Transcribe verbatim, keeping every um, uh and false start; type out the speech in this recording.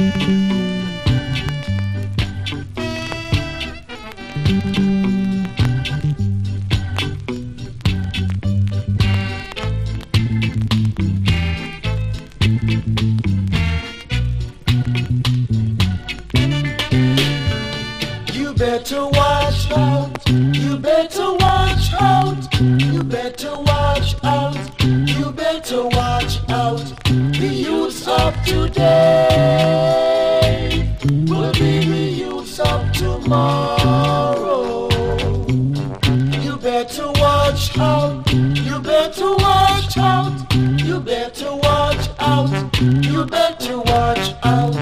You better watch out, you better watch out, you better watch out, you better watch out. The youths of today will be the youths of tomorrow. You better watch out, you better watch out, you better watch out, you better watch out.